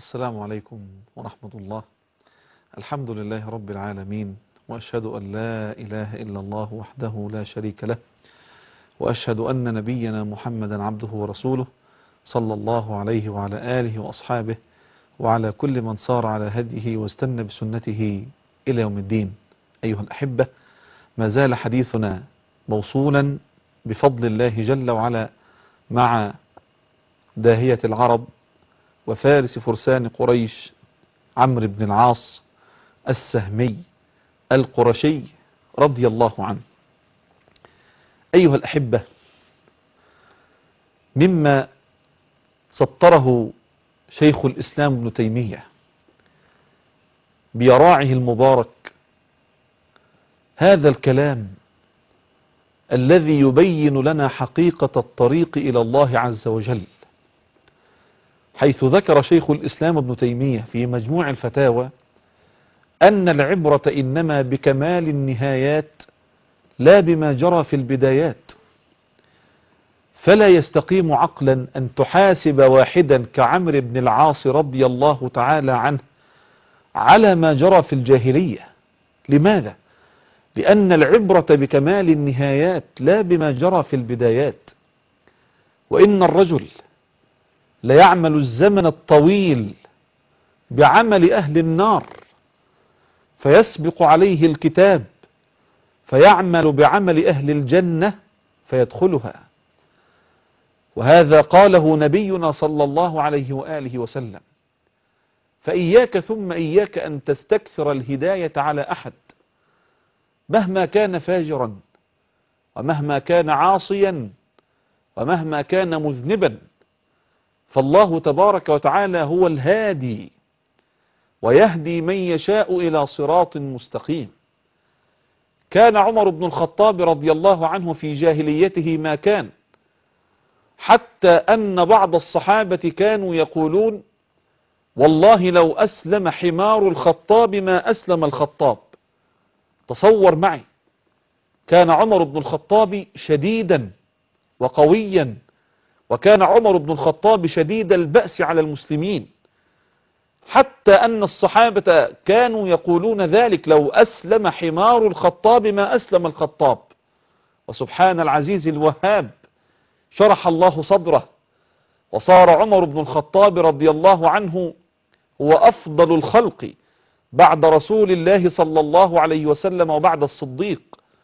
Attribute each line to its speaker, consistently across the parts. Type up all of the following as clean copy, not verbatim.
Speaker 1: السلام عليكم ورحمة الله. الحمد لله رب العالمين، وأشهد أن لا إله إلا الله وحده لا شريك له، وأشهد أن نبينا محمدا عبده ورسوله صلى الله عليه وعلى آله وأصحابه وعلى كل من صار على هديه واستنى بسنته إلى يوم الدين. أيها الأحبة، ما زال حديثنا موصولا بفضل الله جل وعلا مع داهية العرب وفارس فرسان قريش عمرو بن العاص السهمي القرشي رضي الله عنه. أيها الأحبة، مما سطره شيخ الإسلام ابن تيمية بيراعه المبارك هذا الكلام الذي يبين لنا حقيقة الطريق إلى الله عز وجل، حيث ذكر شيخ الإسلام ابن تيمية في مجموع الفتاوى أن العبرة إنما بكمال النهايات لا بما جرى في البدايات، فلا يستقيم عقلا أن تحاسب واحدا كعمرو بن العاص رضي الله تعالى عنه على ما جرى في الجاهلية. لماذا؟ لأن العبرة بكمال النهايات لا بما جرى في البدايات. وإن الرجل ليعمل الزمن الطويل بعمل أهل النار فيسبق عليه الكتاب فيعمل بعمل أهل الجنة فيدخلها. وهذا قاله نبينا صلى الله عليه وآله وسلم. فإياك ثم إياك أن تستكثر الهداية على أحد مهما كان فاجرا، ومهما كان عاصيا، ومهما كان مذنبا، فالله تبارك وتعالى هو الهادي ويهدي من يشاء إلى صراط مستقيم. كان عمر بن الخطاب رضي الله عنه في جاهليته ما كان، حتى أن بعض الصحابة كانوا يقولون: والله لو أسلم حمار الخطاب ما أسلم الخطاب. تصور معي، كان عمر بن الخطاب شديدا وقويا، وكان عمر بن الخطاب شديد البأس على المسلمين، حتى أن الصحابة كانوا يقولون ذلك: لو أسلم حمار الخطاب ما أسلم الخطاب. وسبحان العزيز الوهاب، شرح الله صدره، وصار عمر بن الخطاب رضي الله عنه هو أفضل الخلق بعد رسول الله صلى الله عليه وسلم وبعد الصديق.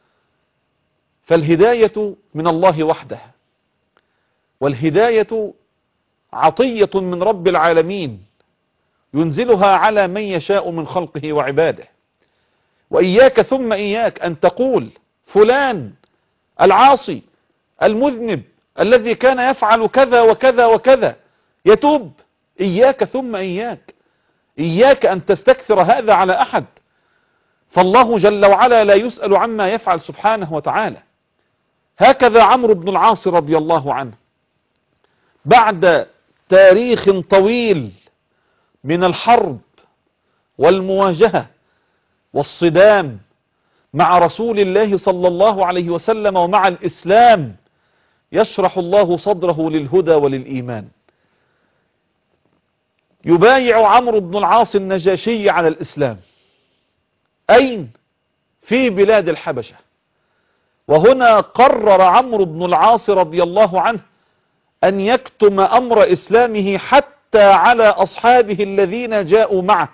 Speaker 1: فالهداية من الله وحده، والهداية عطية من رب العالمين ينزلها على من يشاء من خلقه وعباده. وإياك ثم إياك أن تقول فلان العاصي المذنب الذي كان يفعل كذا وكذا وكذا يتوب. إياك ثم إياك، إياك أن تستكثر هذا على أحد، فالله جل وعلا لا يسأل عما يفعل سبحانه وتعالى. هكذا عمرو بن العاص رضي الله عنه بعد تاريخ طويل من الحرب والمواجهة والصدام مع رسول الله صلى الله عليه وسلم ومع الإسلام، يشرح الله صدره للهدى وللإيمان. يبايع عمرو بن العاص النجاشي على الإسلام. أين؟ في بلاد الحبشة. وهنا قرر عمرو بن العاص رضي الله عنه أن يكتم أمر إسلامه حتى على أصحابه الذين جاءوا معه.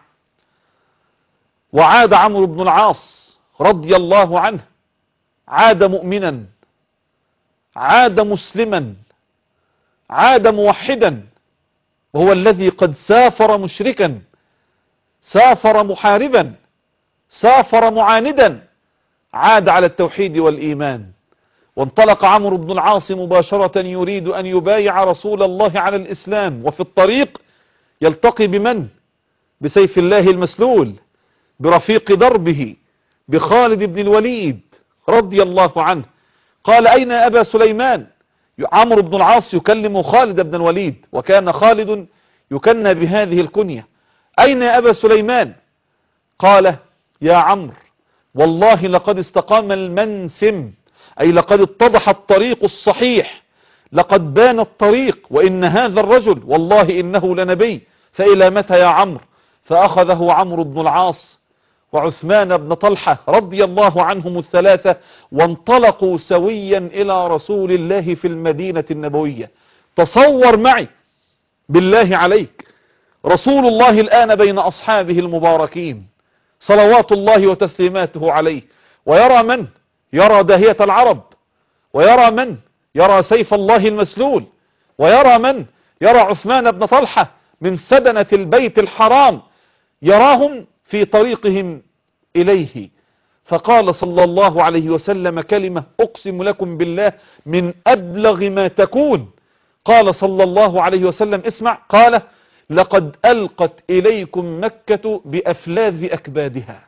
Speaker 1: وعاد عمرو بن العاص رضي الله عنه، عاد مؤمنا، عاد مسلما، عاد موحدا، وهو الذي قد سافر مشركا، سافر محاربا، سافر معاندا، عاد على التوحيد والإيمان. وانطلق عمرو بن العاص مباشرة يريد أن يبايع رسول الله على الإسلام، وفي الطريق يلتقي بمن؟ بسيف الله المسلول، برفيق دربه، بخالد بن الوليد رضي الله عنه. قال: أين يا أبا سليمان؟ عمرو بن العاص يكلم خالد بن الوليد، وكان خالد يكنى بهذه الكنية. أين يا أبا سليمان؟ قال: يا عمرو، والله لقد استقام المنسم، أي لقد اتضح الطريق الصحيح، لقد بان الطريق، وإن هذا الرجل والله إنه لنبي، فإلى متى يا عمرو؟ فأخذه عمرو بن العاص وعثمان بن طلحة رضي الله عنهم الثلاثة، وانطلقوا سويا إلى رسول الله في المدينة النبوية. تصور معي بالله عليك، رسول الله الآن بين أصحابه المباركين صلوات الله وتسليماته عليه، ويرى من؟ يرى داهية العرب، ويرى من؟ يرى سيف الله المسلول، ويرى من؟ يرى عثمان بن طلحة من سدنة البيت الحرام، يراهم في طريقهم إليه. فقال صلى الله عليه وسلم كلمة أقسم لكم بالله من أبلغ ما تكون. قال صلى الله عليه وسلم اسمع، قال لقد ألقت إليكم مكة بأفلاذ أكبادها.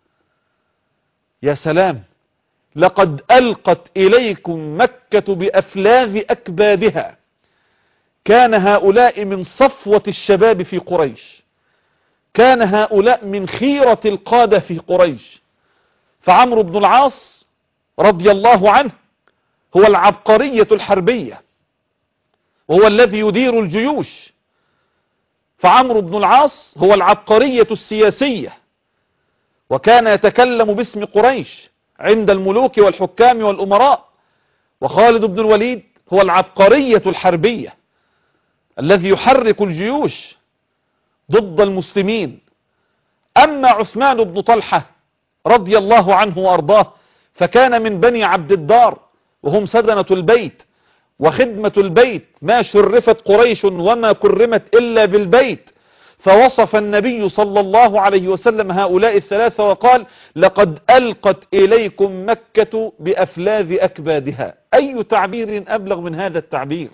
Speaker 1: يا سلام، لقد ألقت إليكم مكة بأفلاذ أكبادها. كان هؤلاء من صفوة الشباب في قريش، كان هؤلاء من خيرة القادة في قريش. فعمرو بن العاص رضي الله عنه هو العبقرية الحربية، وهو الذي يدير الجيوش. فعمرو بن العاص هو العبقرية السياسية، وكان يتكلم باسم قريش عند الملوك والحكام والأمراء. وخالد بن الوليد هو العبقرية الحربية الذي يحرك الجيوش ضد المسلمين. أما عثمان بن طلحة رضي الله عنه وأرضاه فكان من بني عبد الدار، وهم سدنة البيت وخدمة البيت، ما شرفت قريش وما كرمت إلا بالبيت. فوصف النبي صلى الله عليه وسلم هؤلاء الثلاثة وقال لقد ألقت إليكم مكة بأفلاذ أكبادها. أي تعبير أبلغ من هذا التعبير؟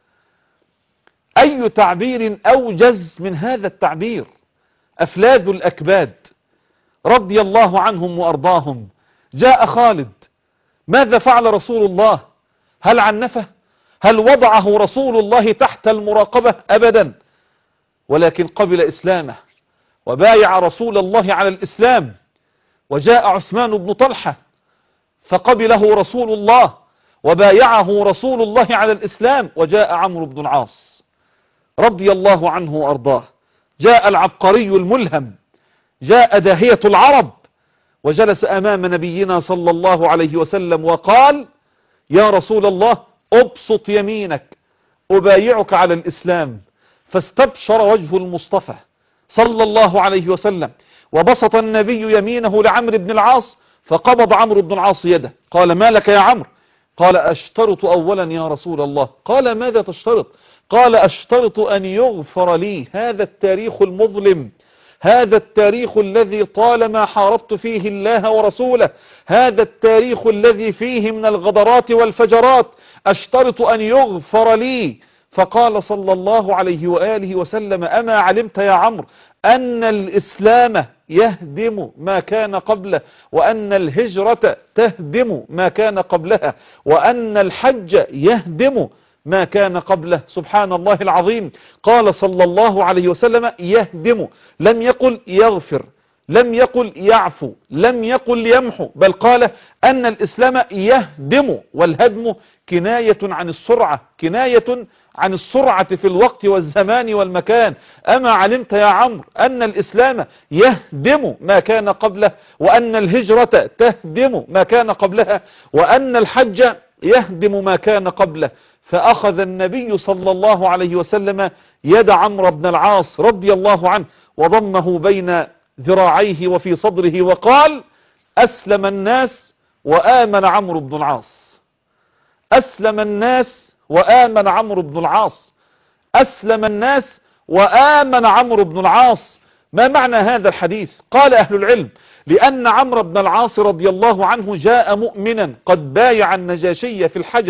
Speaker 1: أي تعبير أوجز من هذا التعبير؟ أفلاذ الأكباد رضي الله عنهم وأرضاهم. جاء خالد، ماذا فعل رسول الله؟ هل عنفه؟ هل وضعه رسول الله تحت المراقبة؟ أبدا، ولكن قبل إسلامه وبايع رسول الله على الإسلام. وجاء عثمان بن طلحة فقبله رسول الله وبايعه رسول الله على الإسلام. وجاء عمرو بن العاص رضي الله عنه وأرضاه، جاء العبقري الملهم، جاء داهية العرب، وجلس أمام نبينا صلى الله عليه وسلم وقال يا رسول الله أبسط يمينك أبايعك على الإسلام. فاستبشر وجه المصطفى صلى الله عليه وسلم، وبسط النبي يمينه لعمرو بن العاص، فقبض عمرو بن العاص يده. قال ما لك يا عمرو؟ قال أشترط أولا يا رسول الله. قال ماذا تشترط؟ قال أشترط أن يغفر لي هذا التاريخ المظلم، هذا التاريخ الذي طالما حاربت فيه الله ورسوله، هذا التاريخ الذي فيه من الغدرات والفجرات، أشترط أن يغفر لي. فقال صلى الله عليه وآله وسلم أما علمت يا عمرو أن الإسلام يهدم ما كان قبله، وأن الهجرة تهدم ما كان قبلها، وأن الحج يهدم ما كان قبله؟ سبحان الله العظيم. قال صلى الله عليه وسلم يهدم، لم يقل يغفر، لم يقل يعفو، لم يقل يمحو، بل قال أن الإسلام يهدم. والهدم كناية عن السرعة، كناية عن السرعة في الوقت والزمان والمكان. أما علمت يا عمرو أن الإسلام يهدم ما كان قبله، وأن الهجرة تهدم ما كان قبلها، وأن الحج يهدم ما كان قبله. فأخذ النبي صلى الله عليه وسلم يد عمرو بن العاص رضي الله عنه وضمه بين ذراعيه وفي صدره وقال أسلم الناس وآمن عمرو بن العاص. أسلم الناس وآمن عمرو بن العاص. أسلم الناس وآمن عمرو بن العاص. ما معنى هذا الحديث؟ قال أهل العلم لأن عمرو بن العاص رضي الله عنه جاء مؤمنا قد بايع النجاشية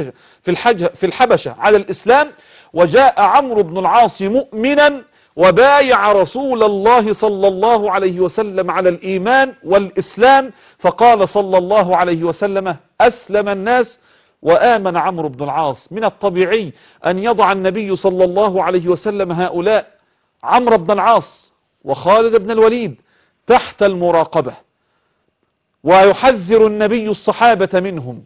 Speaker 1: في الحبشة على الإسلام، وجاء عمرو بن العاص مؤمنا وبايع رسول الله صلى الله عليه وسلم على الإيمان والإسلام. فقال صلى الله عليه وسلم أسلم الناس وآمن عمرو بن العاص. من الطبيعي أن يضع النبي صلى الله عليه وسلم هؤلاء عمرو بن العاص وخالد بن الوليد تحت المراقبة، ويحذر النبي الصحابة منهم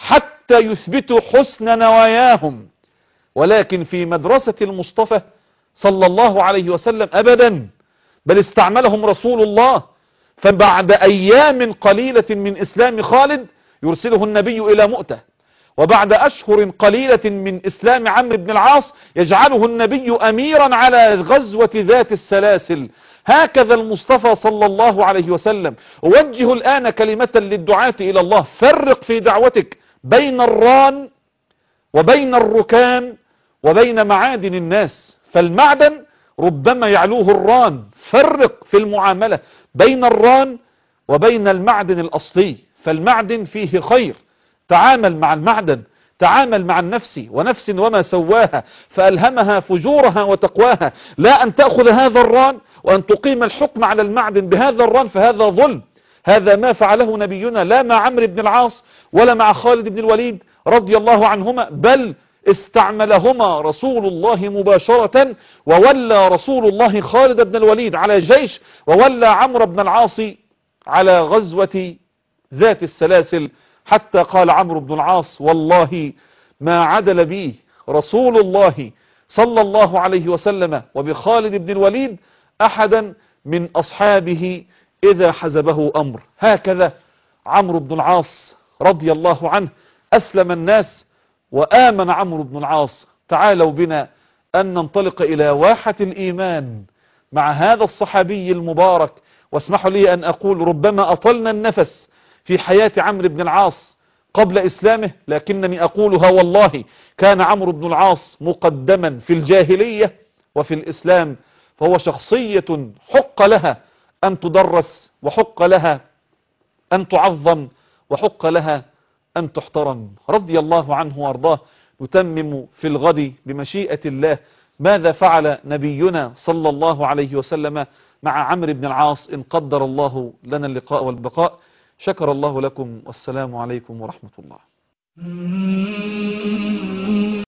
Speaker 1: حتى يثبتوا حسن نواياهم. ولكن في مدرسة المصطفى صلى الله عليه وسلم أبدا، بل استعملهم رسول الله. فبعد أيام قليلة من إسلام خالد يرسله النبي إلى مؤتة، وبعد أشهر قليلة من إسلام عمرو بن العاص يجعله النبي أميرا على غزوة ذات السلاسل. هكذا المصطفى صلى الله عليه وسلم. أوجه الآن كلمة للدعاة إلى الله: فرق في دعوتك بين الران وبين الركام وبين معادن الناس، فالمعدن ربما يعلوه الران. فرق في المعاملة بين الران وبين المعدن الأصلي، فالمعدن فيه خير. تعامل مع المعدن، تعامل مع النفس، ونفس وما سواها فألهمها فجورها وتقواها. لا أن تأخذ هذا الران وأن تقيم الحكم على المعدن بهذا الران، فهذا ظلم. هذا ما فعله نبينا لا مع عمرو بن العاص ولا مع خالد بن الوليد رضي الله عنهما، بل استعملهما رسول الله مباشرة، وولى رسول الله خالد بن الوليد على جيش، وولى عمرو بن العاص على غزوة ذات السلاسل، حتى قال عمرو بن العاص: والله ما عدل بي رسول الله صلى الله عليه وسلم وبخالد بن الوليد أحدا من أصحابه إذا حزبه أمر. هكذا عمرو بن العاص رضي الله عنه أسلم الناس وآمن عمرو بن العاص. تعالوا بنا أن ننطلق إلى واحة الإيمان مع هذا الصحابي المبارك. واسمحوا لي أن أقول: ربما أطلنا النفس في حياة عمرو بن العاص قبل إسلامه، لكنني أقولها والله كان عمرو بن العاص مقدما في الجاهلية وفي الإسلام، فهو شخصية حق لها أن تدرس، وحق لها أن تعظم، وحق لها أن تحترم. رضي الله عنه وارضاه. نتمم في الغد بمشيئة الله ماذا فعل نبينا صلى الله عليه وسلم مع عمرو بن العاص إن قدر الله لنا اللقاء والبقاء. شكر الله لكم، والسلام عليكم ورحمة الله.